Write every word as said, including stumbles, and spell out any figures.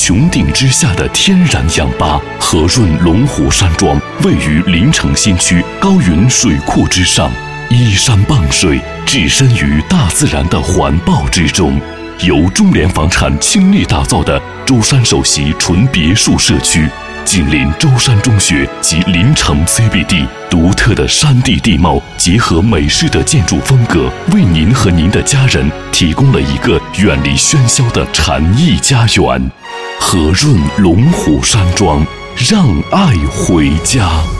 穹顶之下的天然氧吧——和润龙湖山庄，位于临城新区高云水库之上，依山傍水，置身于大自然的环抱之中。由中联房产倾力打造的舟山首席纯别墅社区，紧邻舟山中学及临城 C B D， 独特的山地地貌结合美式的建筑风格，为您和您的家人提供了一个远离喧嚣的禅意家园。和润龙湖山庄，让爱回家。